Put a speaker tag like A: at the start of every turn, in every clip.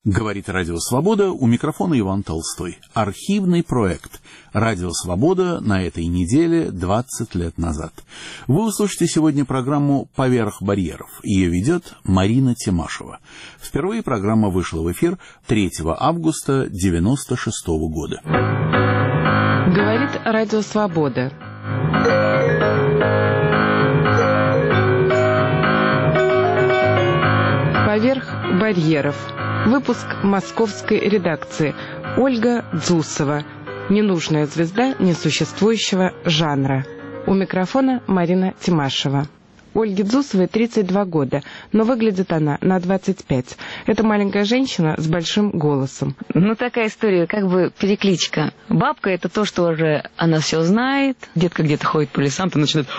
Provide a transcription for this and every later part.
A: Говорит Радио Свобода, у микрофона Иван Толстой. Архивный проект Радио Свобода на этой неделе 20 лет назад. Вы услышите сегодня программу «Поверх барьеров». Ее ведет Марина Тимашева. Впервые программа вышла в эфир 3 августа 1996 года.
B: Говорит Радио Свобода. «Поверх барьеров». Выпуск московской редакции. Ольга Дзусова. Ненужная звезда несуществующего жанра. У микрофона Марина Тимашева. Ольге Дзусовой 32 года, но выглядит она на 25. Это маленькая женщина с большим голосом.
C: Ну, такая история, как бы перекличка. Бабка — это то, что уже она все знает. Детка где-то ходит по лесам, то начинает...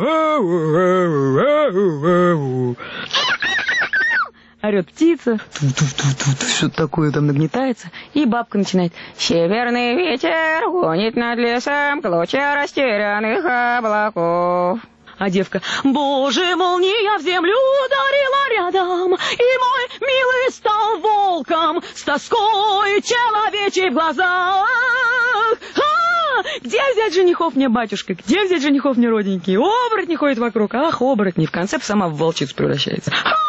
C: Орет птица, что-то такое там нагнетается, и бабка начинает: «Северный ветер гонит над лесом клочья растерянных облаков». А девка: «Боже, молния в землю ударила рядом, и мой милый стал волком с тоской человечей в глазах. Где взять женихов мне, батюшка? Где взять женихов мне, родненькие? Оборотни ходят вокруг, ах, оборотни». В конце сама в волчицу превращается.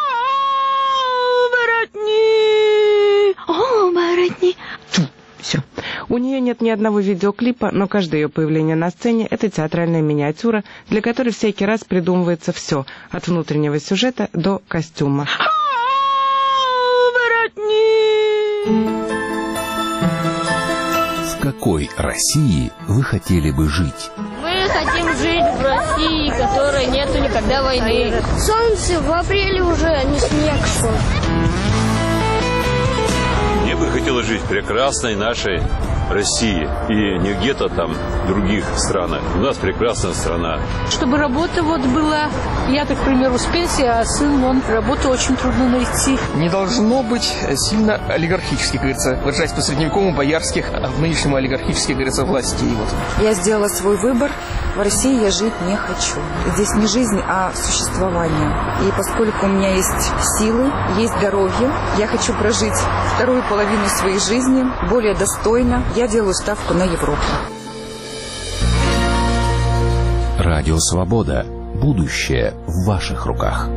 C: Оборотни. Все.
B: У нее нет ни одного видеоклипа, но каждое ее появление на сцене — это театральная миниатюра, для которой всякий раз придумывается все, от внутреннего сюжета до костюма.
A: В какой России вы хотели бы жить?
D: Мы хотим жить в России, в которой нету никогда войны. Солнце в апреле уже, а не снег шел.
E: Мне бы хотелось жить в прекрасной нашей России и не где-то там в других странах. У нас прекрасная страна.
F: Чтобы работа была, я, так, к примеру, с пенсии, а сын, он работу очень трудно найти.
G: Не должно быть сильно олигархически, говорится, выражаясь по средневековому боярских, а в нынешнем олигархически, говорится, властей. Вот.
H: Я сделала свой выбор. В России я жить не хочу. Здесь не жизнь, а существование. И поскольку у меня есть силы, есть здоровье, я хочу прожить вторую половину своей жизни более достойно. Я делаю ставку на Европу.
A: Радио Свобода. Будущее в ваших руках.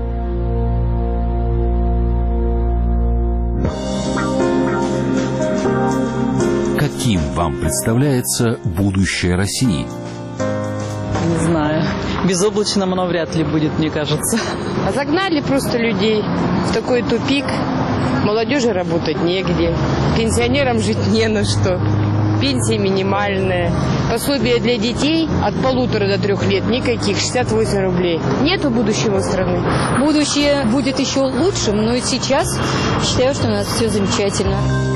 A: Каким вам представляется будущее России?
I: Не знаю. Безоблачным оно вряд ли будет, мне кажется.
J: А загнали просто людей в такой тупик. Молодежи работать негде. Пенсионерам жить не на что. Пенсия минимальная. Пособие для детей от 1,5 до 3 лет никаких, 68 рублей. Нету будущего страны.
K: Будущее будет еще лучшим, но и сейчас считаю, что у нас все замечательно.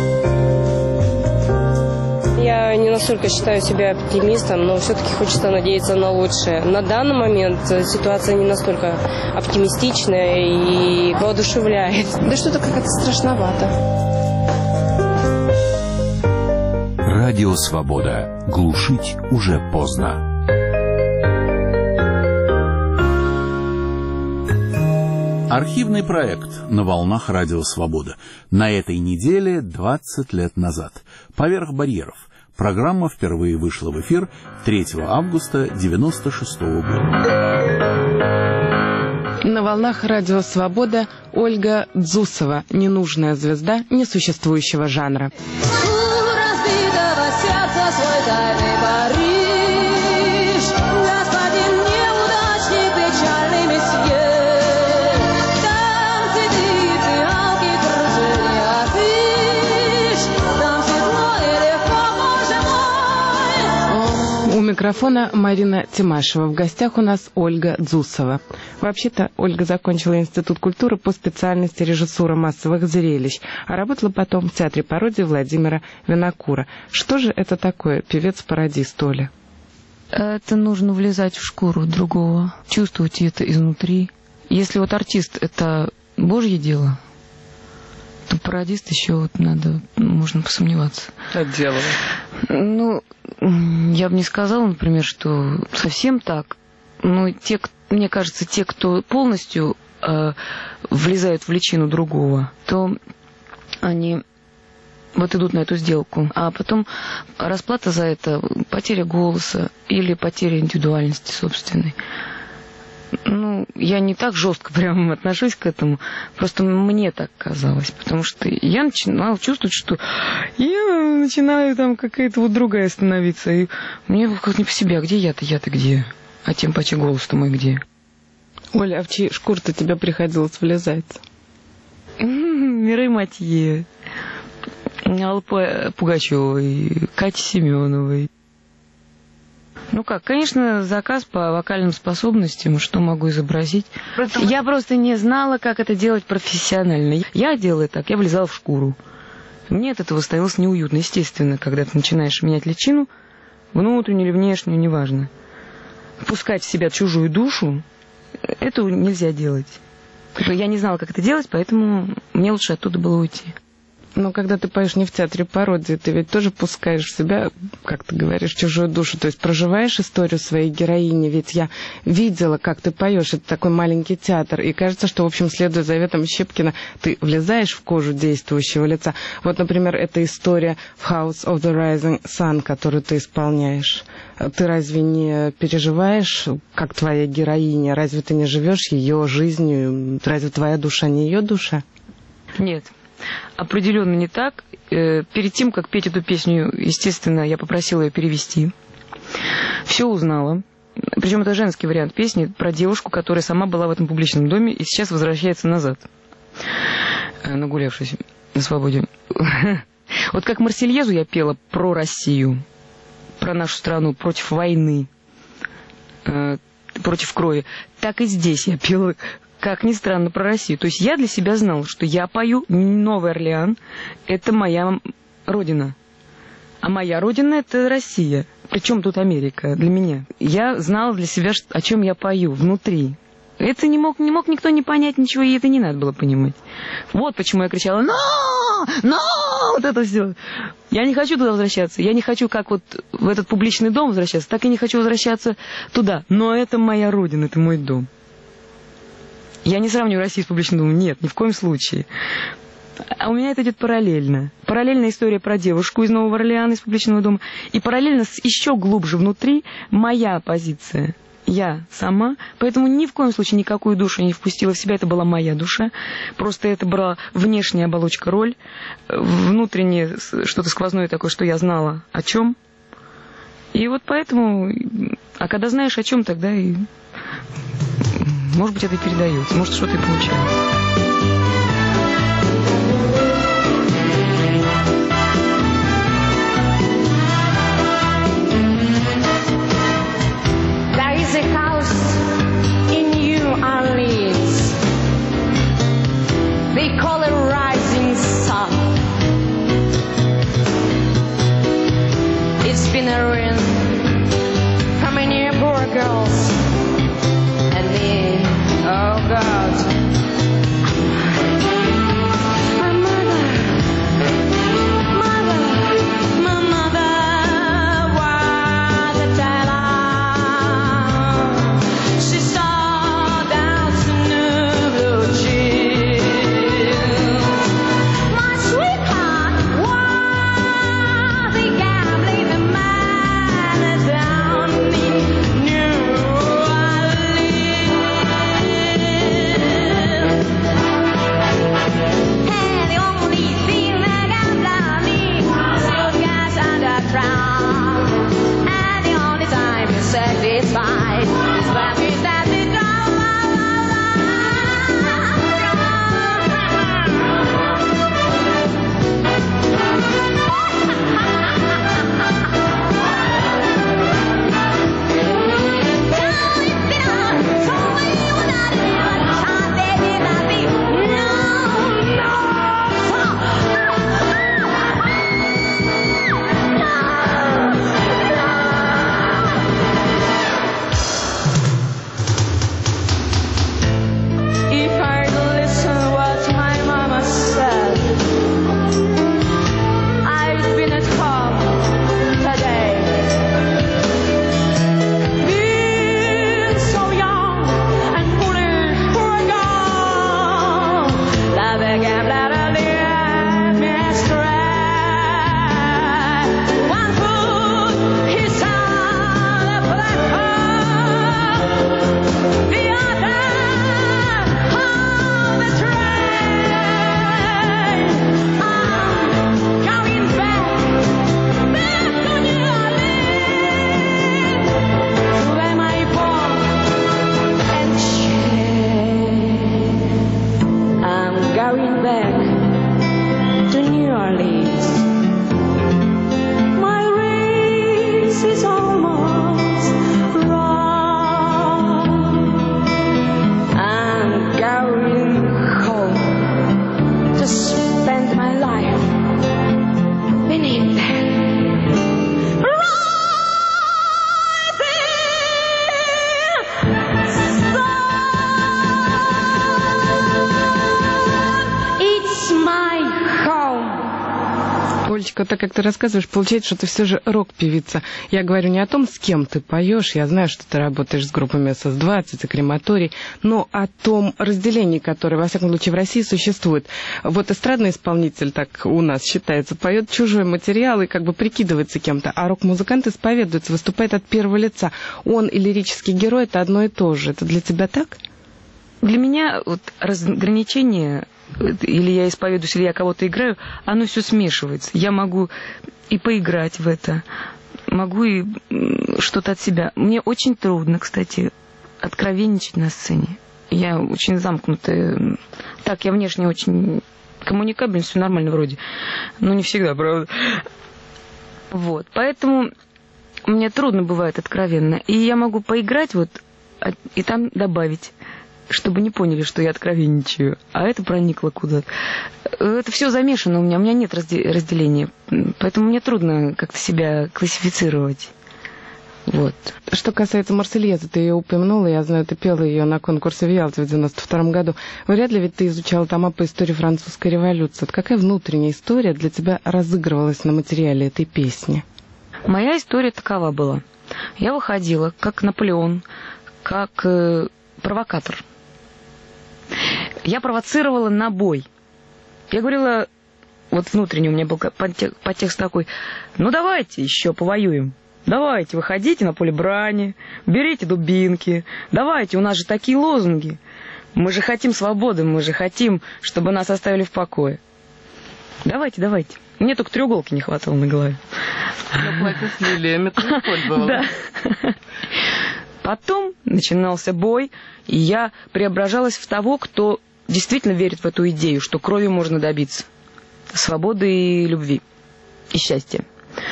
J: Я не настолько считаю себя оптимистом, но все-таки хочется надеяться на лучшее. На данный момент ситуация не настолько оптимистичная и воодушевляет. Да что-то как-то страшновато.
A: Радио Свобода. Глушить уже поздно. Архивный проект на волнах Радио Свобода. На этой неделе 20 лет назад. «Поверх барьеров». Программа впервые вышла в эфир 3 августа 1996 года.
B: На волнах Радио Свобода Ольга Дзусова. Ненужная звезда несуществующего жанра. У микрофона Марина Тимашева. В гостях у нас Ольга Дзусова. Вообще-то Ольга закончила Институт культуры по специальности режиссура массовых зрелищ, а работала потом в театре пародии Владимира Винокура. Что же это такое, певец-пародист, Оля?
C: Это нужно влезать в шкуру другого, чувствовать это изнутри. Если вот артист — это Божье дело, то пародист еще вот надо, можно посомневаться.
G: Отделано.
C: Ну, я бы не сказала, например, что совсем так. Но мне кажется, те, кто полностью влезают в личину другого, то они вот идут на эту сделку, а потом расплата за это — потеря голоса или потеря индивидуальности собственной. Ну, я не так жестко прям отношусь к этому, просто мне так казалось, потому что я начинала чувствовать, что я начинаю там какая-то вот другая становиться, и мне как не по себе, а где я-то где? А тем паче голос-то мой где?
B: Оля, а в чьи шкуры-то тебе приходилось влезать?
C: Мирей Матье, Аллы Пугачевой, Кати Семеновой. Ну как, конечно, заказ по вокальным способностям, что могу изобразить. Я просто не знала, как это делать профессионально. Я делала так, я влезала в шкуру. Мне от этого становилось неуютно, естественно, когда ты начинаешь менять личину, внутреннюю или внешнюю, неважно. Пускать в себя чужую душу, это нельзя делать. Я не знала, как это делать, поэтому мне лучше оттуда было уйти.
B: Но когда ты поешь не в театре пародии, ты ведь тоже пускаешь в себя, как ты говоришь, чужую душу, то есть проживаешь историю своей героини. Ведь я видела, как ты поешь, это такой маленький театр, и кажется, что, в общем, следуя заветам Щепкина, ты влезаешь в кожу действующего лица. Вот, например, эта история в House of the Rising Sun, которую ты исполняешь. Ты разве не переживаешь, как твоя героиня? Разве ты не живешь ее жизнью? Разве твоя душа не ее душа?
C: Нет. Определенно не так. Перед тем, как петь эту песню, естественно, я попросила ее перевести. Все узнала. Причем это женский вариант песни про девушку, которая сама была в этом публичном доме и сейчас возвращается назад, нагулявшись на свободе. Вот как «Марсельезу» я пела про Россию, про нашу страну, против войны, против крови, так и здесь я пела, как ни странно, про Россию. То есть я для себя знала, что я пою Новый Орлеан, это моя родина. А моя родина — это Россия. Причем тут Америка для меня. Я знала для себя, о чем я пою внутри. Это не мог никто не понять ничего, и это не надо было понимать. Вот почему я кричала «Но! Вот это все. Я не хочу туда возвращаться. Я не хочу, как вот в этот публичный дом возвращаться, так и не хочу возвращаться туда. Но это моя родина, это мой дом. Я не сравниваю Россию с публичным домом. Нет, ни в коем случае. А у меня это идет параллельно. Параллельная история про девушку из Нового Орлеана, из публичного дома. И параллельно еще глубже внутри моя позиция. Я сама. Поэтому ни в коем случае никакую душу не впустила в себя. Это была моя душа. Просто это была внешняя оболочка роль. Внутреннее что-то сквозное такое, что я знала о чем. И вот поэтому... А когда знаешь о чем, тогда и... Может быть, это и передается. Может, что-то и получается.
L: They call it rising sun. It's been a rain from many poor girls and me. Oh God,
B: Олечка, так как ты рассказываешь, получается, что ты все же рок-певица. Я говорю не о том, с кем ты поешь, я знаю, что ты работаешь с группами СС-20 и Крематорий, но о том разделении, которое, во всяком случае, в России существует. Вот эстрадный исполнитель, так у нас считается, поет чужой материал и как бы прикидывается кем-то, а рок-музыкант исповедуется, выступает от первого лица. Он и лирический герой — это одно и то же. Это для тебя так?
C: Для меня вот разграничение, или я исповедуюсь, или я кого-то играю, оно все смешивается. Я могу и поиграть в это, могу и что-то от себя. Мне очень трудно, кстати, откровенничать на сцене. Я очень замкнутая. Так, я внешне очень коммуникабельна, все нормально вроде. Но не всегда, правда. Вот, поэтому мне трудно бывает откровенно. И я могу поиграть вот и там добавить, чтобы не поняли, что я откровенничаю, а это проникло куда-то. Это все замешано у меня нет разделения, поэтому мне трудно как-то себя классифицировать. Вот.
B: Что касается «Марсельезы», ты ее упомянула, я знаю, ты пела ее на конкурсе в Ялте в 92 году. Вряд ли ведь ты изучала тома по истории французской революции. Вот какая внутренняя история для тебя разыгрывалась на материале этой песни?
C: Моя история такова была. Я выходила как Наполеон, как провокатор. Я провоцировала на бой. Я говорила, вот внутренне у меня был подтекст такой: ну давайте еще повоюем. Давайте, выходите на поле брани, берите дубинки. Давайте, у нас же такие лозунги. Мы же хотим свободы, мы же хотим, чтобы нас оставили в покое. Давайте, давайте. Мне только треуголки не хватало на голове.
B: Но платье с лилиями ты не пользовалась.
C: Да. Потом начинался бой, и я преображалась в того, кто действительно верит в эту идею, что кровью можно добиться свободы и любви, и счастья.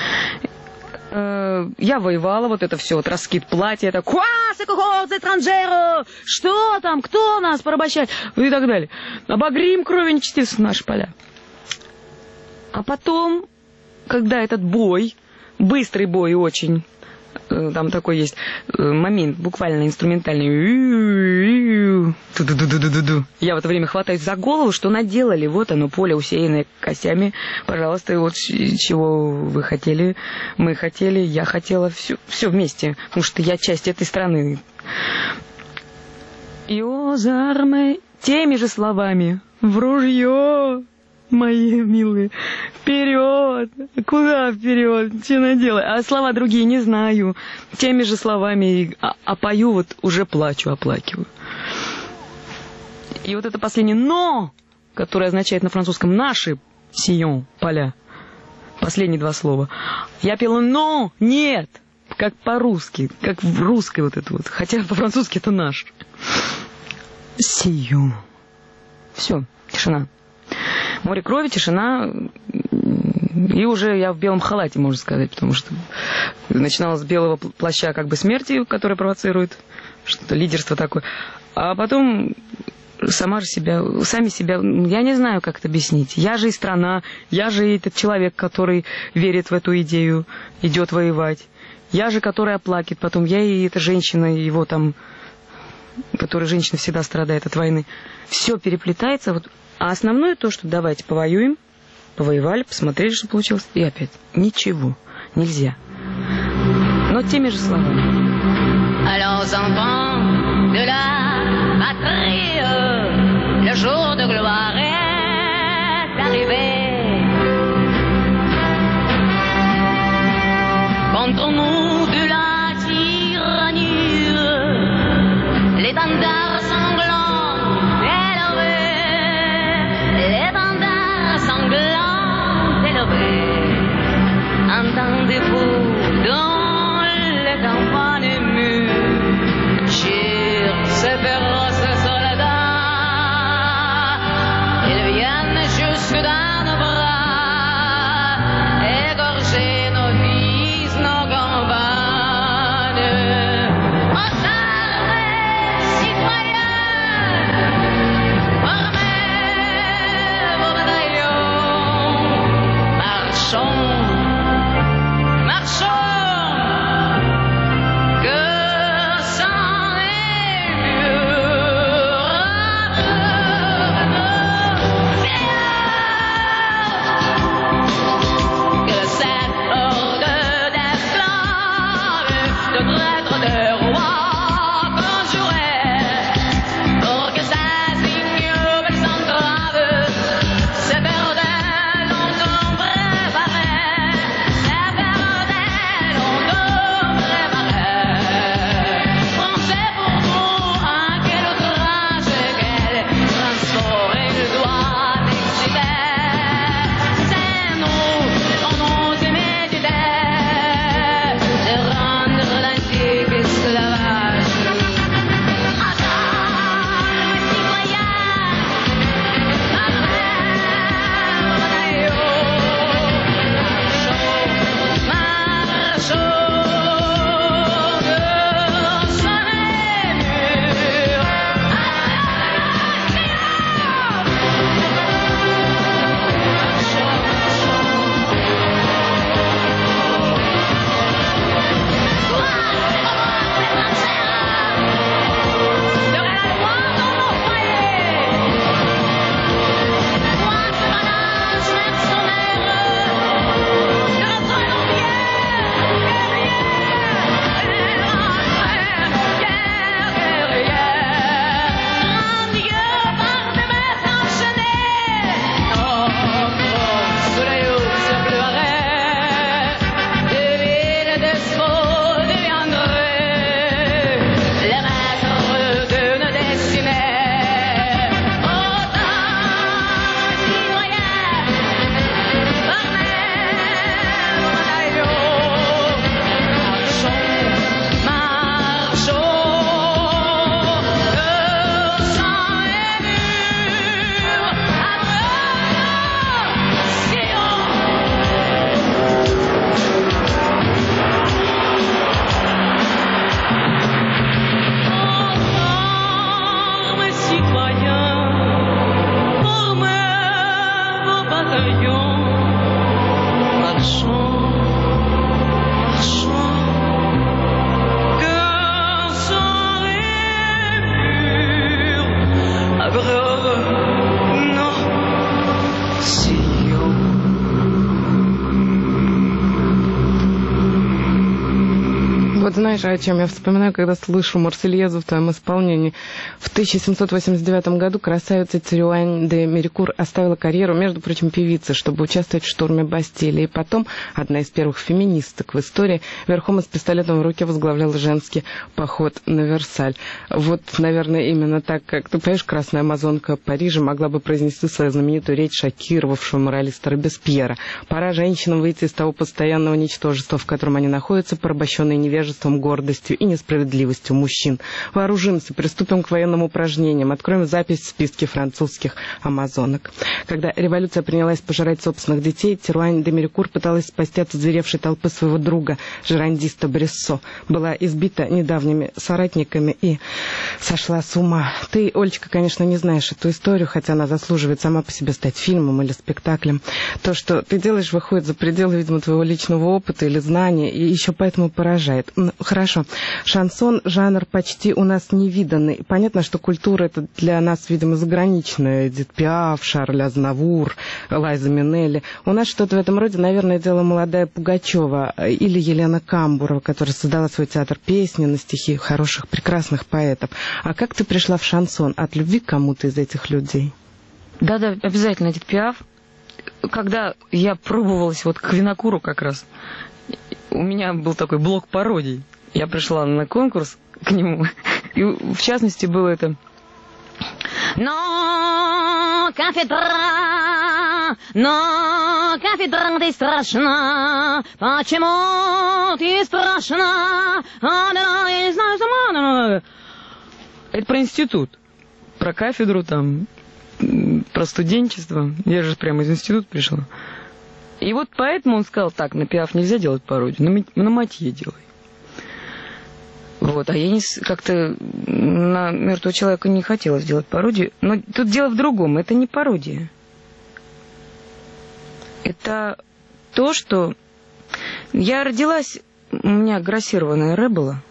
C: Я воевала, вот это все, вот раскид платья, это что там, кто нас порабощает, и так далее. Обогрим кровью нечестивцев наши поля. А потом, когда этот бой, быстрый бой очень, там такой есть момент, буквально инструментальный. Я в это время хватаюсь за голову, что наделали. Вот оно, поле, усеянное костями. Пожалуйста, вот чего вы хотели, мы хотели, я хотела. Все вместе, потому что я часть этой страны. И озармы теми же словами в ружье. Мои милые, вперед! Куда вперед? Что наделать? А слова другие не знаю. Теми же словами, а пою, вот уже плачу, оплакиваю. И вот это последнее «но», которое означает на французском «наши сион, поля». Последние два слова. Я пела «но», «нет», как по-русски, как в русской вот это вот. Хотя по-французски это «наш». Сион. Все, тишина. Море крови, тишина, и уже я в белом халате, можно сказать, потому что начинала с белого плаща как бы смерти, которая провоцирует, что-то лидерство такое, а потом сами себя, я не знаю, как это объяснить. Я же и страна, я же и этот человек, который верит в эту идею, идет воевать, я же, который оплакивает, потом я и эта женщина, его там, которая женщина всегда страдает от войны. Все переплетается, вот. А основное то, что давайте повоюем, повоевали, посмотрели, что получилось, и опять ничего, нельзя. Но теми же словами.
M: Alors, enfants de la patrie, le jour de gloire est arrivé. Contre nous de la tyrannie, l'étendard entendez-vous dans les campagnes émues sur ces féroces soldats, ils viennent jusque dans nos bras, égorger nos fils, nos campagnes. Aux armées, citoyens, formez vos bataillons, marchons.
B: Вот знаешь, о чем я вспоминаю, когда слышу Марсельезу в твоем исполнении. В 1789 году красавица Цирюань де Мерикур оставила карьеру, между прочим, певицы, чтобы участвовать в штурме Бастилии. И потом одна из первых феминисток в истории верхом и с пистолетом в руке возглавляла женский поход на Версаль. Вот, наверное, именно так, как ты понимаешь, красная амазонка Парижа могла бы произнести свою знаменитую речь, шокировавшую моралиста Робеспьера. Пора женщинам выйти из того постоянного ничтожества, в котором они находятся, порабощенные невежеством, гордостью и несправедливостью мужчин. Вооружимся, приступим к военным упражнениям, откроем запись в списке французских амазонок. Когда революция принялась пожирать собственных детей, Цирюань де Мерикур пыталась спасти от озверевшей толпы своего друга, жерандиста Брессо. Была избита недавними соратниками и сошла с ума. Ты, Олечка, конечно, не знаешь эту историю, хотя она заслуживает сама по себе стать фильмом или спектаклем. То, что ты делаешь, выходит за пределы, видимо, твоего личного опыта или знания, и еще поэтому поражает. Хорошо. Шансон — жанр почти у нас невиданный. Понятно, что культура — это для нас, видимо, заграничная. Эдит Пиаф, Шарль Азнавур, Лайза Минелли. У нас что-то в этом роде, наверное, делала молодая Пугачева или Елена Камбурова, которая создала свой театр песни на стихи хороших, прекрасных поэтов. А как ты пришла в шансон? От любви к кому-то из этих людей?
C: Да-да, обязательно Эдит Пиаф. Когда я пробовалась вот к Винокуру как раз, у меня был такой блок пародий. Я пришла на конкурс к нему, и в частности было это:
M: Но кафедра, ты страшна, почему ты страшна? Я не знаю сама.
C: Это про институт, про кафедру там, про студенчество. Я же прямо из института пришла. И вот поэтому он сказал: так, на Пиаф нельзя делать пародию, на Матье делай. Вот, а я как-то на мертвого человека не хотела сделать пародию. Но тут дело в другом, это не пародия. Это то, что я родилась, у меня грассированное ре было.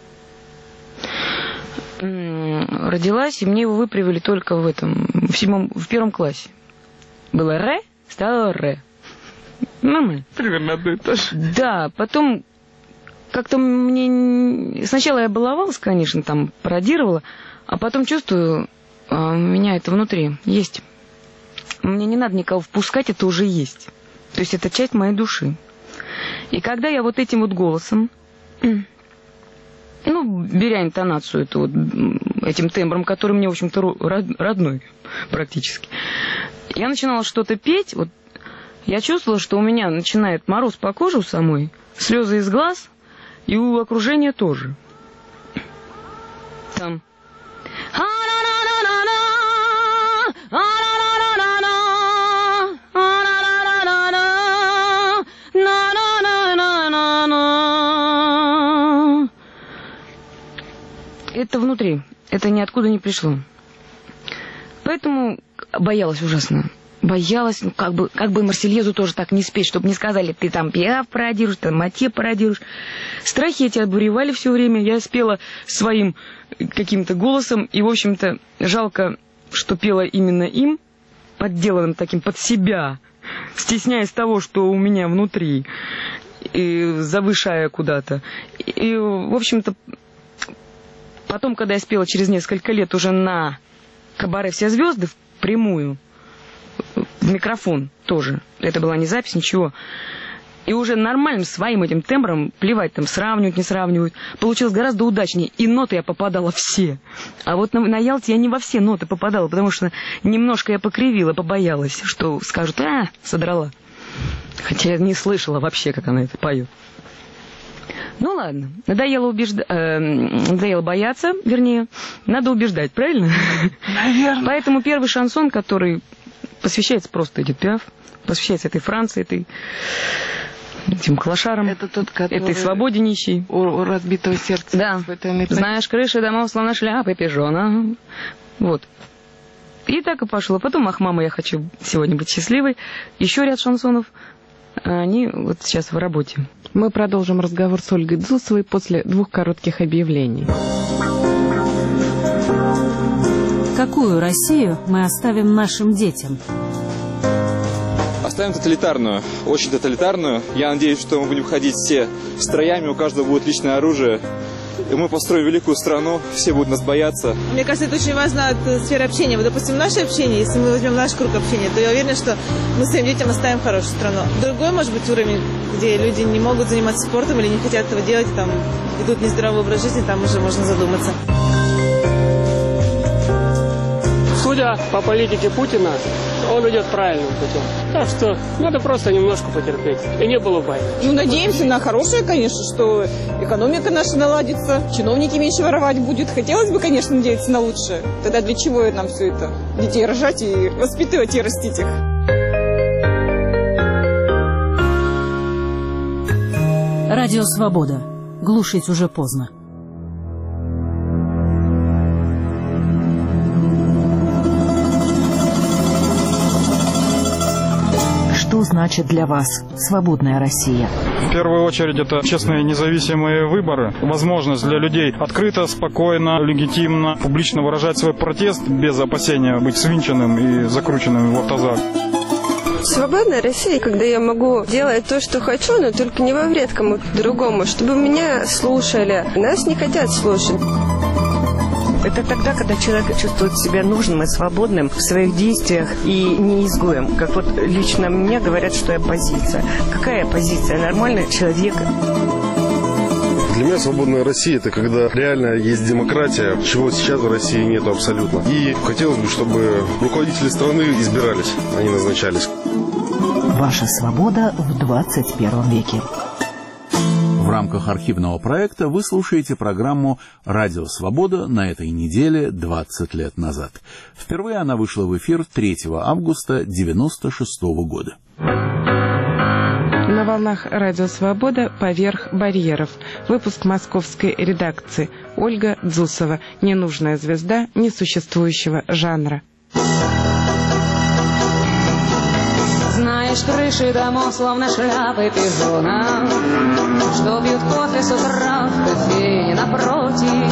C: Родилась, и мне его выправили только в первом классе. Было ре, стало ре. Нормально.
B: Примерно одно и то же.
C: Да, потом как-то мне... Сначала я баловалась, конечно, там пародировала, а потом чувствую, у меня это внутри есть. Мне не надо никого впускать, это уже есть. То есть это часть моей души. И когда я вот этим вот голосом, беря интонацию этим тембром, который мне, в общем-то, родной практически, я начинала что-то петь, вот я чувствовала, что у меня начинает мороз по коже у самой, слезы из глаз, и у окружения тоже. Там. Это внутри. Это ниоткуда не пришло. Поэтому боялась ужасно. Боялась, как бы Марсельезу тоже так не спеть, чтобы не сказали: ты там Пиаф пародируешь, ты Матье пародируешь. Страхи эти обуревали все время. Я спела своим каким-то голосом, и, в общем-то, жалко, что пела именно им, подделанным таким под себя, стесняясь того, что у меня внутри, и завышая куда-то. И, в общем-то, потом, когда я спела через несколько лет уже на кабаре «Все звезды» впрямую, в микрофон тоже. Это была не запись, ничего. И уже нормальным своим этим тембром, плевать там, сравнивать, не сравнивать, получилось гораздо удачнее. И ноты я попадала все. А вот на Ялте я не во все ноты попадала, потому что немножко я покривила, побоялась, что скажут: содрала. Хотя я не слышала вообще, как она это поет. Ну ладно, надоело бояться, вернее, надо убеждать, правильно?
B: Наверное.
C: Поэтому первый шансон, который посвящается просто Эдит Пиаф, посвящается этой Франции, этим клошарам,
B: это тот, который...
C: этой свободе нищей.
B: У разбитого сердца.
C: Да. Знаешь, крыши домов, словно шляпы пижона. Вот. И так и пошло. Потом «Ах, мама, я хочу сегодня быть счастливой». Еще ряд шансонов.
B: а они вот сейчас в работе. Мы продолжим разговор с Ольгой Дзусовой после 2 коротких объявлений.
N: Какую Россию мы оставим нашим детям?
O: Оставим тоталитарную, очень тоталитарную. Я надеюсь, что мы будем ходить все строями, у каждого будет личное оружие. И мы построим великую страну, все будут нас бояться.
P: Мне кажется, это очень важно от сферы общения. Вот, допустим, наше общение, если мы возьмем наш круг общения, то я уверена, что мы своим детям оставим хорошую страну. Другой, может быть, уровень, где люди не могут заниматься спортом или не хотят этого делать, там ведут нездоровый образ жизни, там уже можно задуматься.
Q: Судя по политике Путина, он идет правильным путем. Так что надо просто немножко потерпеть. И не было войны.
R: Ну, надеемся на хорошее, конечно, что экономика наша наладится, чиновники меньше воровать будут. Хотелось бы, конечно, надеяться на лучшее. Тогда для чего нам все это? Детей рожать и воспитывать и растить их.
N: Радио «Свобода». Глушить уже поздно.
S: Что значит для вас свободная Россия?
T: В первую очередь это честные независимые выборы, возможность для людей открыто, спокойно, легитимно, публично выражать свой протест без опасения быть свинченным и закрученным в автозак.
U: Свободная Россия, когда я могу делать то, что хочу, но только не во вред кому-то другому, чтобы меня слушали. Нас не хотят слушать.
V: Это тогда, когда человек чувствует себя нужным и свободным в своих действиях и не изгоем. Как вот лично мне говорят, что я оппозиция. Какая оппозиция? Нормальный человек.
W: Для меня свободная Россия – это когда реально есть демократия, чего сейчас в России нету абсолютно. И хотелось бы, чтобы руководители страны избирались, а не назначались.
S: Ваша свобода в 21 веке.
A: В рамках архивного проекта вы слушаете программу «Радио Свобода» на этой неделе 20 лет назад. Впервые она вышла в эфир 3 августа 1996 года.
B: На волнах «Радио Свобода» «Поверх барьеров». Выпуск московской редакции. Ольга Дзусова. Ненужная звезда несуществующего жанра.
C: Знаешь, крыши домов словно шляпы пижона, что пьют кофе с утра в кофейне напротив.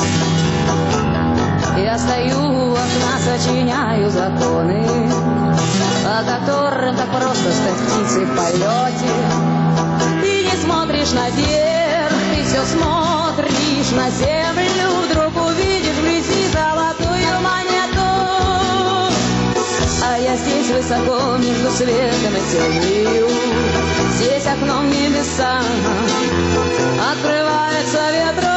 C: Я стою у окна, сочиняю законы, по которым так просто стать птицей в полете. Ты не смотришь наверх, ты все смотришь на землю, вдруг увидишь вблизи золотую монету. А я здесь высоко между светом и тенью, здесь окном небеса открывается ветром.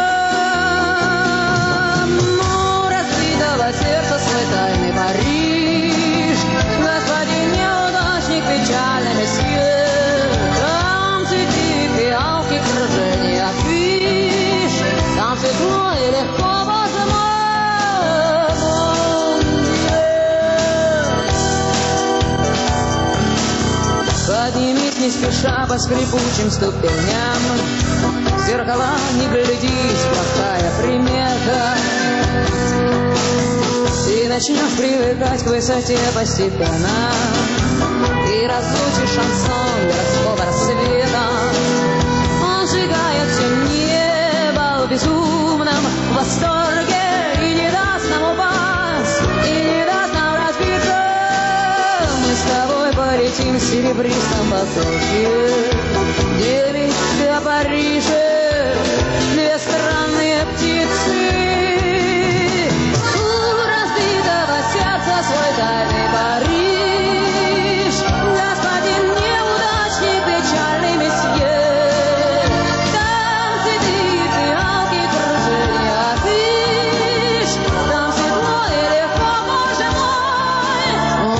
C: Ну, разбитого сердца свой тайный Париж, господин неудачник, печальный месье. Там цветы, фиалки, кружения афиш, там светло и легко, боже мой. Поднимись не спеша по скрипучим ступеням, в зеркала не глядись, плохая примета. Ты начнешь привыкать к высоте постепенно, ты разучишь шансон городского рассвета. Он сжигает все небо в безумном восторге и не даст нам упасть, и не даст нам разбиться. Мы с тобой полетим в серебристом потоке, 9 до Парижа, 2 странные птицы. У разбитого сердца свой тайный Париж, господин неудачник, печальный месье. Там цветы, фиалки, кружения афиш, там светло и легко, боже мой.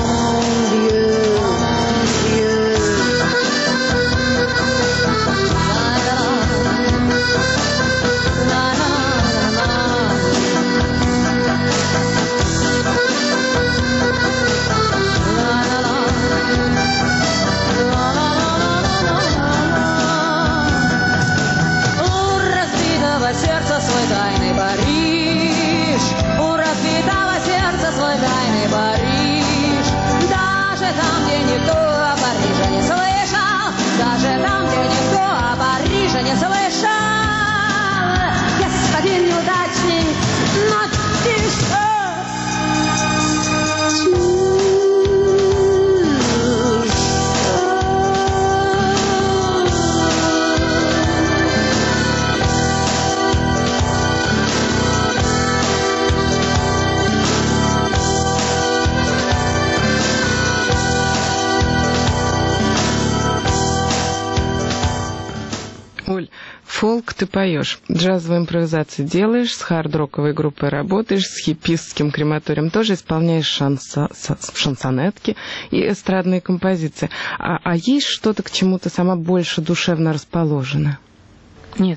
B: Фолк ты поешь, джазовые импровизации делаешь, с хард-роковой группой работаешь, с хиппистским крематорием тоже исполняешь шансонетки и эстрадные композиции. А есть что-то, к чему ты сама больше душевно расположена?
C: Нет.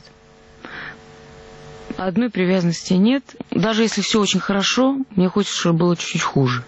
C: Одной привязанности нет. Даже если все очень хорошо, мне хочется, чтобы было чуть-чуть хуже.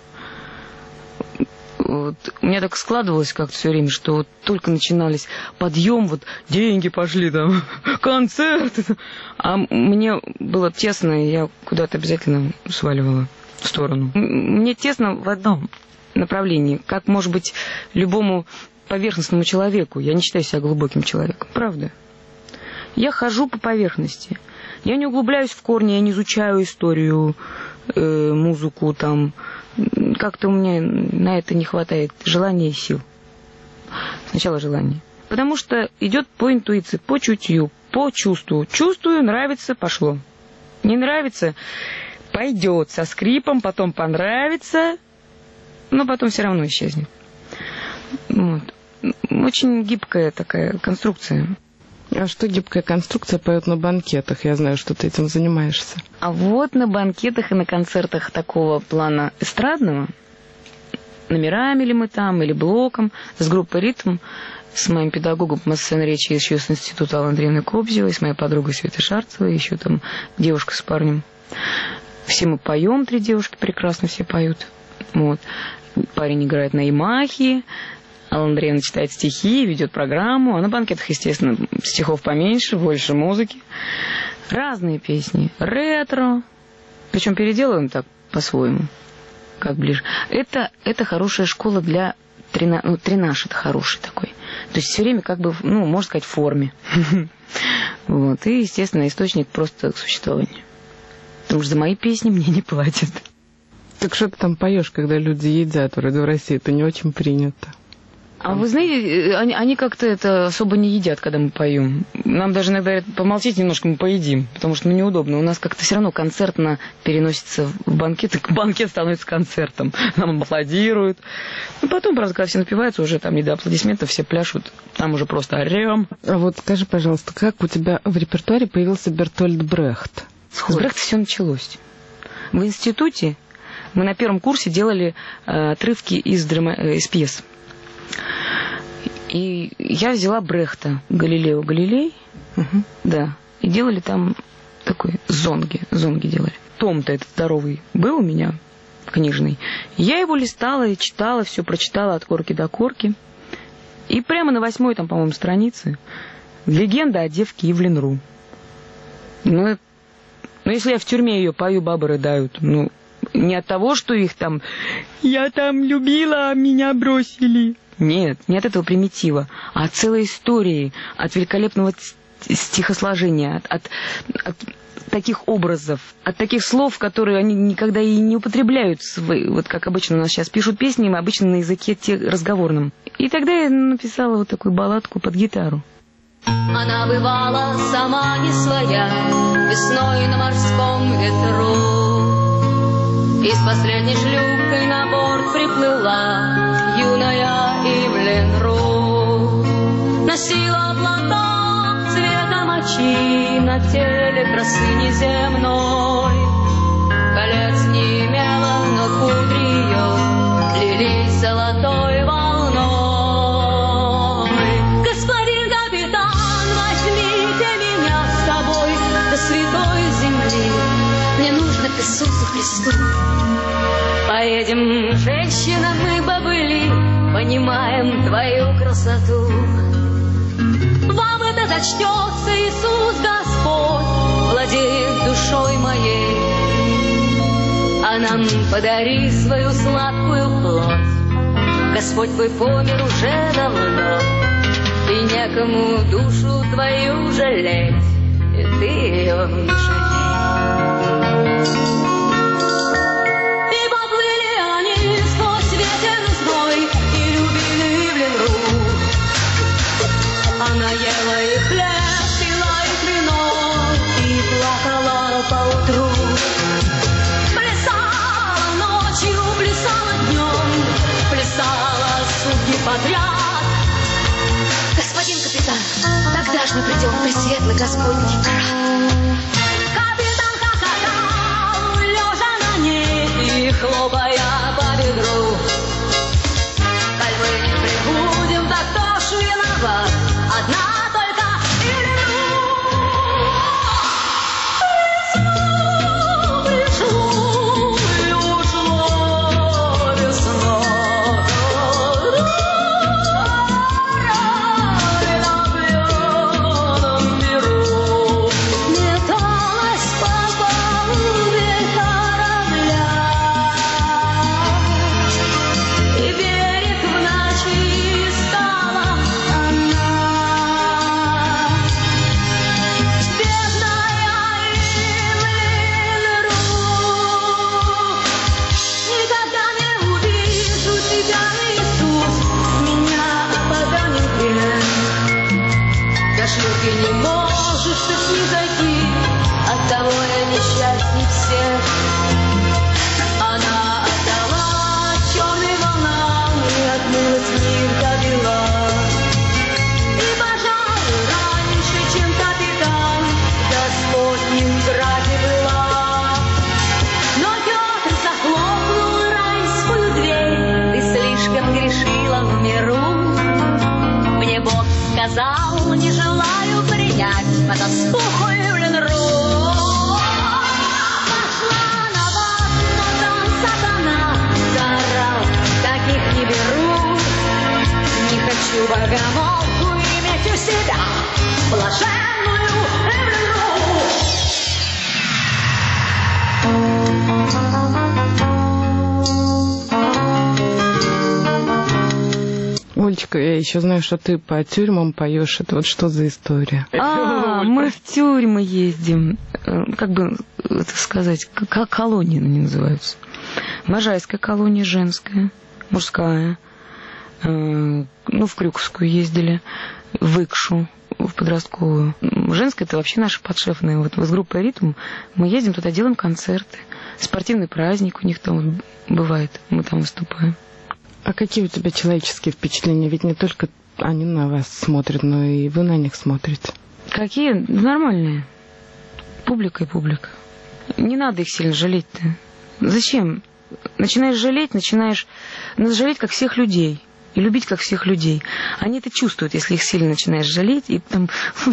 C: Вот. У меня так складывалось как-то все время, что вот только начинались подъем, вот деньги пошли, там, концерты. А мне было тесно, и я куда-то обязательно сваливала в сторону. Мне тесно в одном направлении, как, может быть, любому поверхностному человеку. Я не считаю себя глубоким человеком, правда. Я хожу по поверхности. Я не углубляюсь в корни, я не изучаю историю, музыку там. Как-то у меня на это не хватает желания и сил. Сначала желание. Потому что идет по интуиции, по чутью, по чувству. Чувствую, нравится, пошло. Не нравится, пойдет со скрипом, потом понравится, но потом все равно исчезнет. Вот. Очень гибкая такая конструкция.
B: А что гибкая конструкция поет на банкетах? Я знаю, что ты этим занимаешься.
C: А вот на банкетах и на концертах такого плана эстрадного, номерами ли мы там, или блоком, с группой «Ритм», с моим педагогом по сцене речи еще с института Аллы Андреевны Кобзевой, с моей подругой Светой Шарцевой, еще там девушка с парнем. Все мы поем, 3 девушки прекрасно все поют. Вот. Парень играет на ямахе, Алла Андреевна читает стихи, ведет программу, а на банкетах, естественно, стихов поменьше, больше музыки. Разные песни, ретро, причем переделаем так по-своему, как ближе. Это хорошая школа для тренаж, это хороший такой. То есть все время как бы, можно сказать, в форме. Вот. И, естественно, источник просто существования. Потому что за мои песни мне не платят.
B: Так что ты там поешь, когда люди едят? Вроде в России это не очень принято.
C: А вы знаете, они как-то это особо не едят, когда мы поем. Нам даже иногда говорят, помолчите немножко, мы поедим, потому что неудобно. У нас как-то все равно концертно переносится в банкет, и банкет становится концертом. Нам аплодируют. Потом, правда, когда все напиваются, уже там не до аплодисментов, все пляшут, там уже просто орем.
B: А вот скажи, пожалуйста, как у тебя в репертуаре появился Бертольд Брехт?
C: С Брехта все началось. В институте мы на первом курсе делали отрывки из пьес. И я взяла Брехта, Галилео Галилей, да, и делали там такой зонги делали. Том-то этот здоровый был у меня, книжный. Я его листала и читала, все прочитала от корки до корки. И прямо на 8-й, там, по-моему, странице легенда о девке Ивлин Ру. Ну, если я в тюрьме ее пою, бабы рыдают, не от того, что их там «я там любила, а меня бросили». Нет, не от этого примитива, а от целой истории, от великолепного стихосложения, от таких образов, от таких слов, которые они никогда и не употребляют, вот как обычно у нас сейчас пишут песни, обычно на языке разговорном. И тогда я написала вот такую балладку под гитару.
M: Она бывала сама не своя, весной на морском ветру, и с последней шлюпкой на борт приплыла юная Ивлин Ру. Носила платок цвета мочи, на теле красы неземной. Колец не имела, но кудри ее лились золотой волной. Господин капитан, возьмите меня с собой до святой земли. Мне нужно к Иисусу Христу. Поедем, женщина, мы бобыли, понимаем твою красоту. Вам это зачтется, Иисус Господь владеет душой моей. А нам подари свою сладкую плоть. Господь твой помер уже давно, и некому душу твою жалеть, и ты ее не жалей. Она ела и хлеб, пила и вино, и плакала поутру. Плясала ночью, плясала днем, плясала сутки подряд. Господин капитан, когда ж мы придем в пресветлый на Господний прав. Капитан скакал, лежа на ней и хлопая по бедру. Коль мы не прибудем, так кто ж виноват? Одна только шлюхи не можешь ты снизойти, оттого я несчастней всех. Она отдала черным волнам и отмылась в них до бела. И, пожалуй, раньше, чем капитан, в Господнем граде была. Но Петр захлопнул райскую дверь, ты слишком грешила в миру. Мне Бог сказал, не желаю принять этот сухой ленру. Пошла на вас, но там сатана заорал, таких не беру. Не хочу богомолку иметь у себя блаженную
B: Олечка, я еще знаю, что ты по тюрьмам поешь. Это вот что за история?
C: Мы в тюрьмы ездим. Как бы это сказать, как колонии они называются. Можайская колония женская, мужская. В Крюковскую ездили, в Икшу, в подростковую. Женская — это вообще наша подшефная. Вот с группой «Ритм» мы ездим туда, делаем концерты. Спортивный праздник у них там бывает, мы там выступаем.
B: А какие у тебя человеческие впечатления? Ведь не только они на вас смотрят, но и вы на них смотрите.
C: Какие? Нормальные. Публика и публика. Не надо их сильно жалеть-то. Зачем? Начинаешь жалеть, надо жалеть как всех людей. И любить как всех людей. Они это чувствуют, если их сильно начинаешь жалеть, и там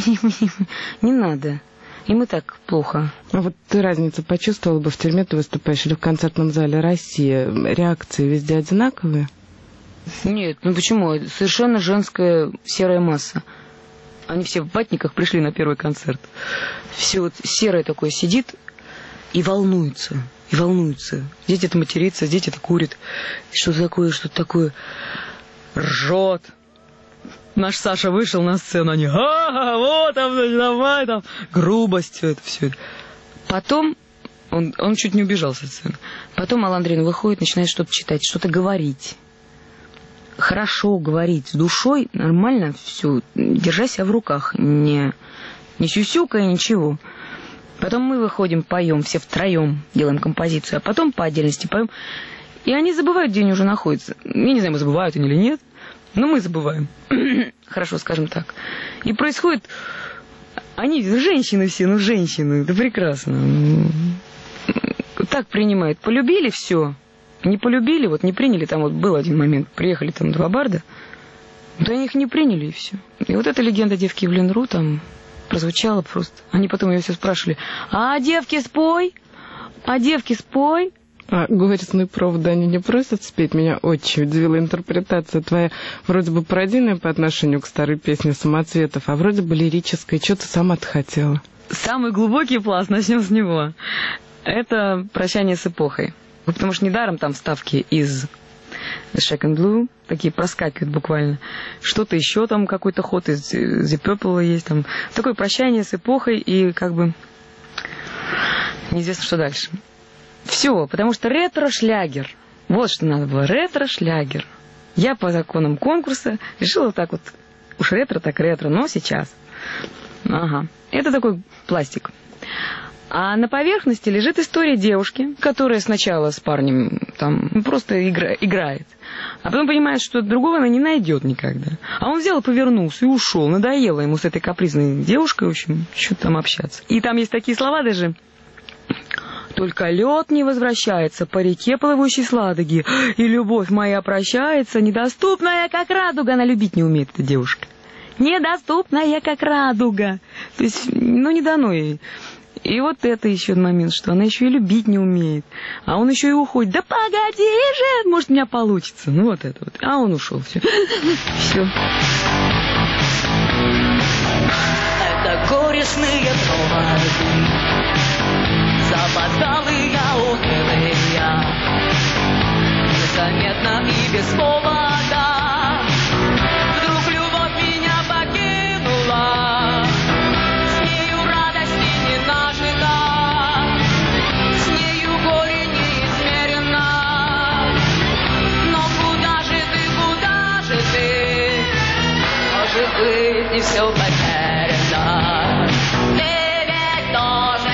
C: не надо. Им и так плохо.
B: А вот ты разницу почувствовала бы, в тюрьме ты выступаешь или в концертном зале России? Реакции везде одинаковые?
C: Нет, почему? Совершенно женская серая масса. Они все в ватниках пришли на первый концерт. Все вот серое такое сидит и волнуется. И волнуется. Здесь это матерится, здесь это курит. Что-то такое. Ржет. Наш Саша вышел на сцену, они, вот там, давай, там, грубость, все это. Потом, он чуть не убежал со сцены. Потом Аландрин выходит, начинает что-то читать, что-то говорить. Хорошо говорить, с душой, нормально все, держа себя в руках, не сюсюкая, ничего. Потом мы выходим, поем, все втроем делаем композицию, а потом по отдельности поем. И они забывают, где они уже находятся. Я не знаю, мы забывают они или нет. Но мы забываем. Хорошо, скажем так. И происходит... Они женщины все, женщины. Это прекрасно. Так принимают. Полюбили — все. Не полюбили, не приняли. Там был один момент. Приехали там 2 барда. Да они их не приняли, и все. И вот эта легенда девки в Ленру там прозвучала просто. Они потом ее все спрашивали. А девки, спой! А девки, спой!
B: А горестный провод они не просят спеть? Меня очень удивила интерпретация твоя, вроде бы пародийная по отношению к старой песне «Самоцветов», а вроде бы лирическая. Что ты сама-то хотела?
C: Самый глубокий пласт, начнем с него. Это «Прощание с эпохой». Потому что недаром там вставки из «Shake and Blue» такие проскакивают буквально. Что-то еще там, какой-то ход из «The Purple» есть там. Такое прощание с эпохой и как бы неизвестно, что дальше. Все, потому что ретро-шлягер. Вот что надо было, ретро-шлягер. Я по законам конкурса решила так вот, уж ретро так ретро, но сейчас. Ага, это такой пластик. А на поверхности лежит история девушки, которая сначала с парнем там просто играет, а потом понимает, что другого она не найдет никогда. А он взял и повернулся и ушел. Надоело ему с этой капризной девушкой, в общем, что-то там общаться. И там есть такие слова даже. Только лед не возвращается по реке плывущей с Ладоги, и любовь моя прощается, недоступная, как радуга. Она любить не умеет, эта девушка. Недоступная, как радуга. То есть, не дано ей. И вот это еще момент, что она еще и любить не умеет. А он еще и уходит. Да погоди же, может, у меня получится. Вот это вот. А он ушел. Все. Все.
M: Это горестные проводы, запоздалые унылые, незаметно и без повода. Вдруг любовь меня покинула, с нею радости не нажита, с нею горе неизмерено. Но куда же ты, может быть, не все потеряно. Ты ведь тоже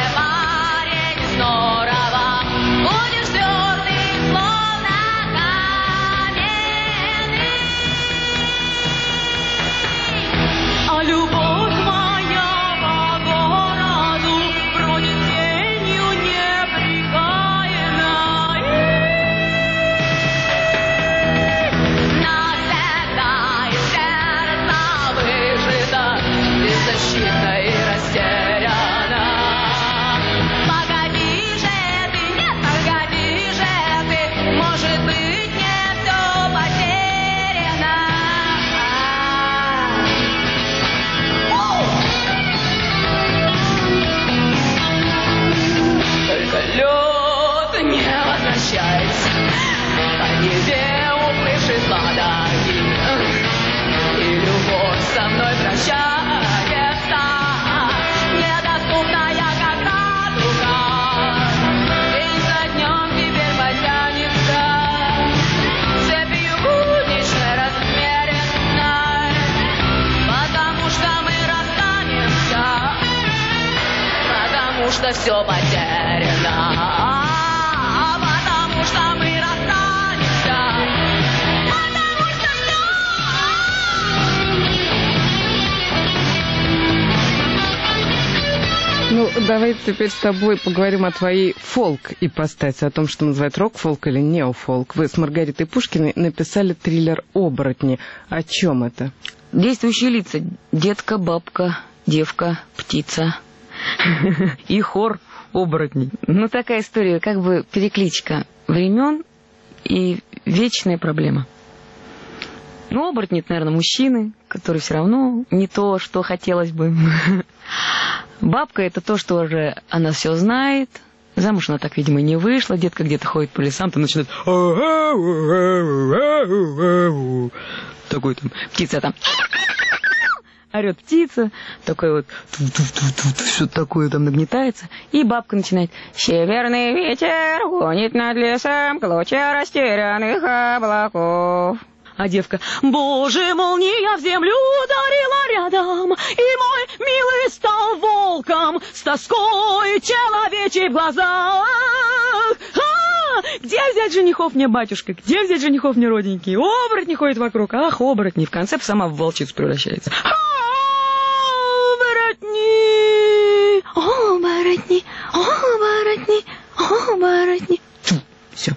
M: здорово, будешь твердый, словно каменный. А любовь моя по городу бродит тенью неприкаянной. Навсегда из сердца выжита, беззащитна и растеряна. Может быть, не все потеряно. Только лед не возвращается, по Неве уплывший с Ладоги, и любовь со мной прощается, недоступная, как радуга. День за днем теперь потянется, цепью будничной размеренной, потому что мы расстанемся, потому что все потеряно. Потому что мы расстанемся, потому что
B: все. Давай теперь с тобой поговорим о твоей фолк-ипостаси, о том, что называют рок-фолк или неофолк. Вы с Маргаритой Пушкиной написали триллер «Оборотни». О чем это?
C: Действующие лица. Детка, бабка, девка, птица. И хор оборотней. Такая история, как бы перекличка времен и вечная проблема. Оборотни — это, наверное, мужчины, которые все равно не то, что хотелось бы. Бабка — это то, что уже она все знает. Замуж она так, видимо, не вышла. Детка где-то ходит по лесам, там начинает... Такой там птица там... Орет птица, такой вот... Что-то такое там нагнетается. И бабка начинает... Северный ветер гонит над лесом клочья растерянных облаков. А девка: боже, молния в землю ударила рядом, и мой милый стал волком с тоской человечей в глазах. Где взять женихов мне, батюшка? Где взять женихов мне, родненькие? Оборотни ходят вокруг. Ах, оборотни. В конце сама в волчицу превращается. Оборотни! Оборотни! Оборотни! Оборотни! Все.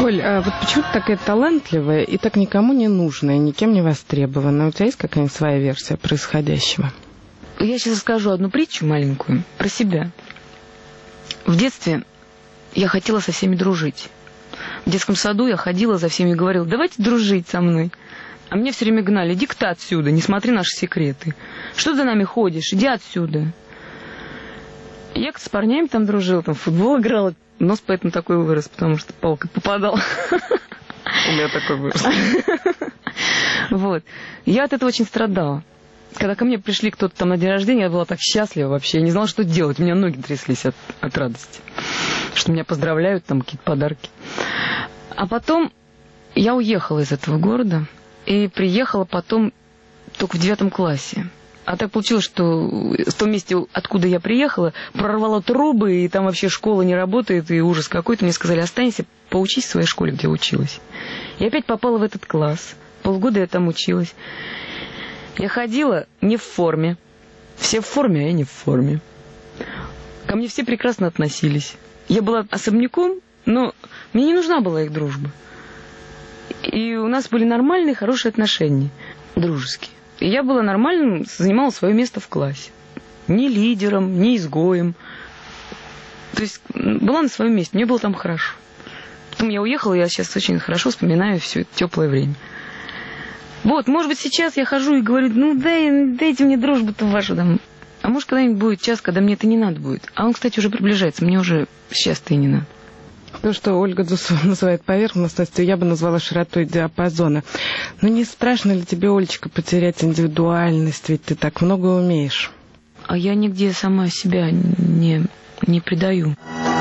B: Оль, а вот почему ты такая талантливая и так никому не нужная, никем не востребованная? У тебя есть какая-нибудь своя версия происходящего?
C: Я сейчас расскажу одну притчу маленькую про себя. В детстве я хотела со всеми дружить. В детском саду я ходила за всеми и говорила: давайте дружить со мной. А меня все время гнали: иди-ка ты отсюда, не смотри наши секреты. Что за нами ходишь? Иди отсюда. Я с парнями там дружила, там в футбол играла. Нос поэтому такой вырос, потому что палкой попадал. У меня такой вырос. Вот. Я от этого очень страдала. Когда ко мне пришли кто-то там на день рождения, я была так счастлива вообще. Я не знала, что делать. У меня ноги тряслись от радости. Что меня поздравляют, там какие-то подарки. А потом я уехала из этого города. И приехала потом только в 9 классе. А так получилось, что в том месте, откуда я приехала, прорвало трубы, и там вообще школа не работает, и ужас какой-то. Мне сказали: останься, поучись в своей школе, где училась. Я опять попала в этот класс. Полгода я там училась. Я ходила не в форме. Все в форме, а я не в форме. Ко мне все прекрасно относились. Я была особняком, но мне не нужна была их дружба. И у нас были нормальные, хорошие отношения, дружеские. И я была нормальным, занимала свое место в классе. Ни лидером, ни изгоем. То есть была на своем месте, мне было там хорошо. Потом я уехала, я сейчас очень хорошо вспоминаю все это теплое время. Вот, может быть, сейчас я хожу и говорю: ну дайте мне дружбу-то вашу там. А может, когда-нибудь будет час, когда мне это не надо будет. А он, кстати, уже приближается, мне уже сейчас-то и не надо.
B: То, что Ольга Дзусова называет поверхностностью, я бы назвала широтой диапазона. Но не страшно ли тебе, Олечка, потерять индивидуальность? Ведь ты так много умеешь.
C: А я нигде сама себя не предаю.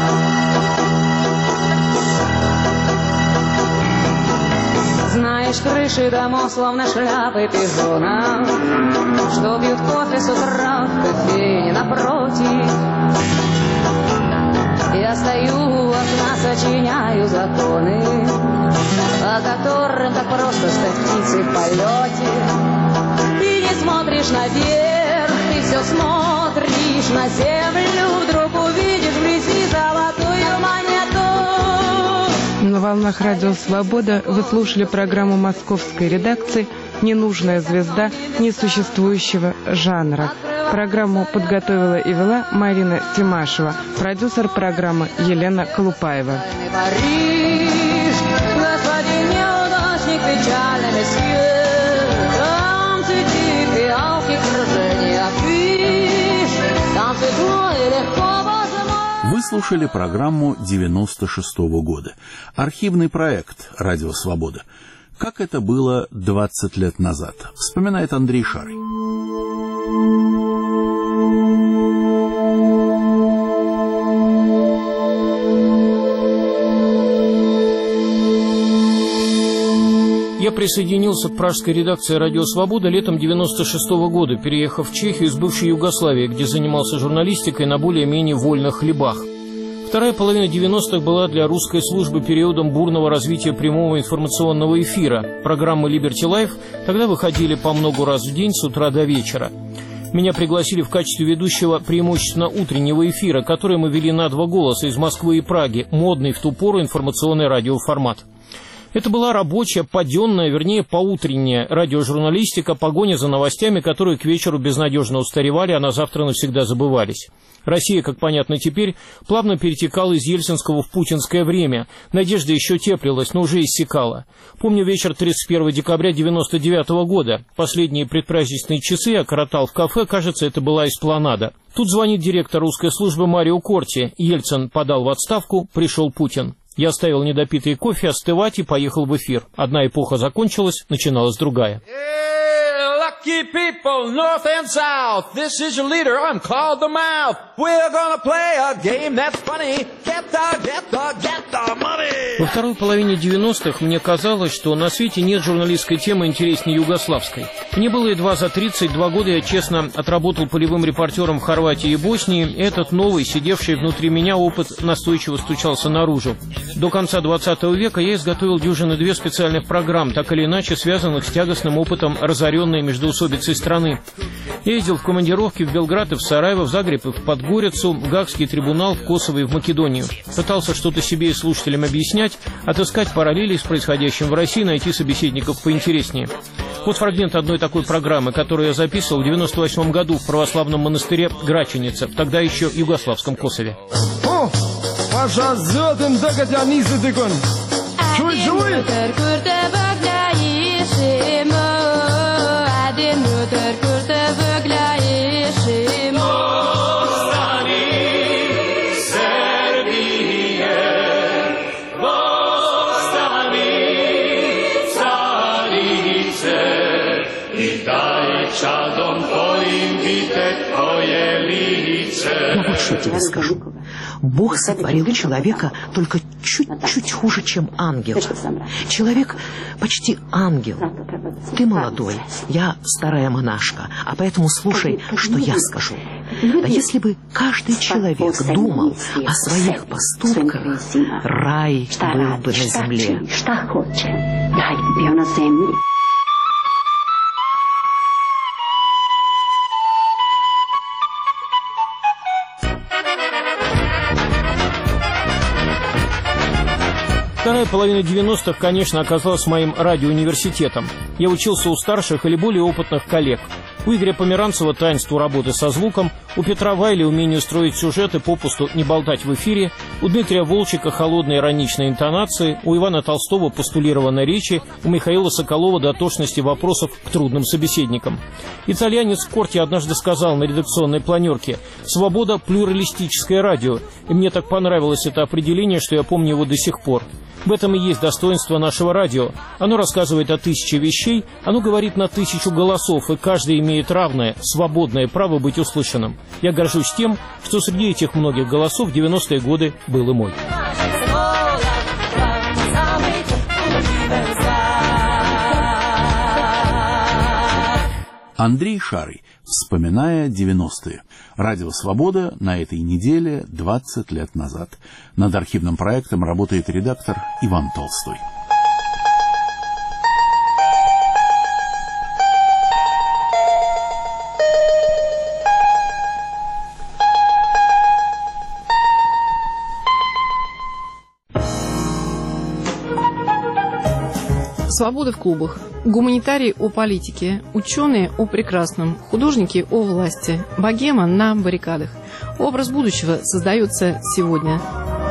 C: Знаешь, крыши домов словно шляпы пижона, что пьют кофе с утра в кофейне напротив. Я стою у окна, сочиняю законы, по которым так просто стать птицей в полете. Ты не смотришь наверх, ты все смотришь на землю, вдруг увидишь вблизи золотую монету.
B: На волнах радио «Свобода» вы слушали программу московской редакции «Ненужная звезда несуществующего жанра». Программу подготовила и вела Марина Тимашева, продюсер программы Елена Колупаева.
M: Париж, господин неудачник, печальный месье, там цветы, фиалки, кружения, афиш, там светло и легко, боже мой.
A: Вы слушали программу 96-го года. Архивный проект «Радио Свобода». Как это было 20 лет назад, вспоминает Андрей Шарый.
D: Я присоединился к пражской редакции «Радио Свобода» летом 96-го года, переехав в Чехию из бывшей Югославии, где занимался журналистикой на более-менее вольных хлебах. Вторая половина 90-х была для русской службы периодом бурного развития прямого информационного эфира. Программы Liberty Life тогда выходили по много раз в день с утра до вечера. Меня пригласили в качестве ведущего преимущественно утреннего эфира, который мы вели на 2 голоса из Москвы и Праги, модный в ту пору информационный радиоформат. Это была рабочая, паденная, вернее, поутренняя радиожурналистика, погоня за новостями, которые к вечеру безнадежно устаревали, а на завтра навсегда забывались. Россия, как понятно теперь, плавно перетекала из ельцинского в путинское время. Надежда еще теплилась, но уже иссякала. Помню вечер 31 декабря 99 года. Последние предпраздничные часы я коротал в кафе, кажется, это была эспланада. Тут звонит директор русской службы Марио Корти. Ельцин подал в отставку, пришел Путин. Я оставил недопитый кофе остывать и поехал в эфир. Одна эпоха закончилась, начиналась другая.
E: Lucky people, north and south, this is your leader, I'm called the Mouth. We're gonna play a game that's funny, get the money.
D: Во второй половине 90-х мне казалось, что на свете нет журналистской темы интереснее югославской. Мне было едва за 32 года, я честно отработал полевым репортером в Хорватии и Боснии, и этот новый, сидевший внутри меня опыт настойчиво стучался наружу. До конца 20 века я изготовил дюжины 2 специальных программ, так или иначе связанных с тягостным опытом разоренной междоусобицей страны. Я ездил в командировки в Белград и в Сараево, в Загреб и в Подгорицу, в Гаагский трибунал, в Косово и в Македонию. Пытался что-то себе и слушателям объяснять, отыскать параллели с происходящим в России, найти собеседников поинтереснее. Вот фрагмент одной такой программы, которую я записывал в 1998 году в православном монастыре Граченица, в тогда еще югославском Косове.
S: Я вот что тебе скажу. Бог сотворил человека только чуть-чуть хуже, чем ангел. Человек почти ангел. Ты молодой, я старая монашка, а поэтому слушай, что я скажу. Да если бы каждый человек думал о своих поступках, рай был бы на земле.
D: Вторая половина 90-х, конечно, оказалась моим радиоуниверситетом. Я учился у старших или более опытных коллег. У Игоря Померанцева таинству работы со звуком, у Петра Вайли умению строить сюжеты, попусту не болтать в эфире, у Дмитрия Волчика холодной ироничной интонации, у Ивана Толстого постулированной речи, у Михаила Соколова дотошности вопросов к трудным собеседникам. Итальянец Корти однажды сказал на редакционной планерке: «Свобода – плюралистическое радио», и мне так понравилось это определение, что я помню его до сих пор. В этом и есть достоинство нашего радио. Оно рассказывает о 1000 вещей, оно говорит на 1000 голосов, и каждый имеет равное, свободное право быть услышанным. Я горжусь тем, что среди этих многих голосов в 90-е годы был и мой.
A: Андрей Шарый, вспоминая 90-е. Радио «Свобода» на этой неделе 20 лет назад. Над архивным проектом работает редактор Иван Толстой.
B: Свобода в клубах. Гуманитарии о политике, ученые о прекрасном, художники о власти, богема на баррикадах. Образ будущего создается сегодня.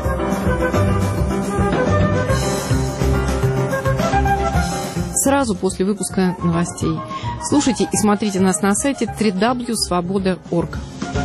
B: Сразу после выпуска новостей. Слушайте и смотрите нас на сайте www.svoboda.org.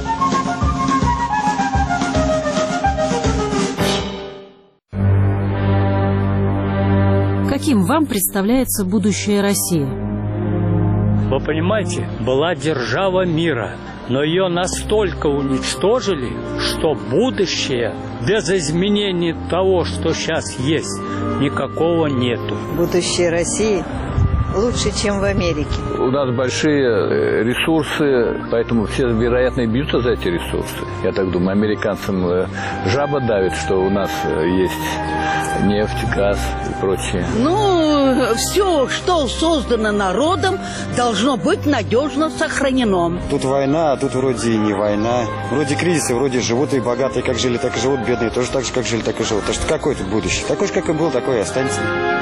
N: Каким вам представляется будущее России?
F: Вы понимаете, была держава мира, но ее настолько уничтожили, что будущее без изменений того, что сейчас есть, никакого нету.
H: Будущее России лучше, чем в Америке.
I: У нас большие ресурсы, поэтому все, вероятно, бьются за эти ресурсы. Я так думаю, американцам жаба давит, что у нас есть нефть, газ и прочее.
X: Ну, все, что создано народом, должно быть надежно сохранено.
Y: Тут война, а тут вроде и не война. Вроде кризисы, вроде живут и богатые, как жили, так и живут, бедные тоже так же, как жили, так и живут. Так что какое тут будущее? Такое же, как и был, такое и останется.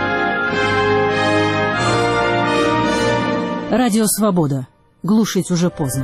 N: Радио «Свобода». Глушить уже поздно.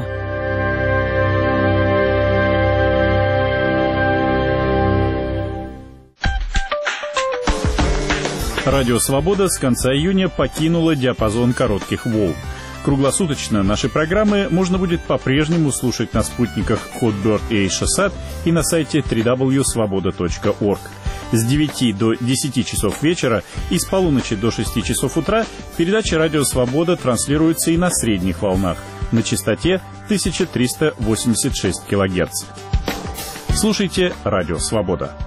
T: Радио «Свобода» с конца июня покинула диапазон коротких волн. Круглосуточно наши программы можно будет по-прежнему слушать на спутниках Hotbird и HSAT и на сайте www.svoboda.org. С 9 до 10 часов вечера и с полуночи до 6 часов утра передача «Радио Свобода» транслируется и на средних волнах на частоте 1386 кГц. Слушайте «Радио Свобода».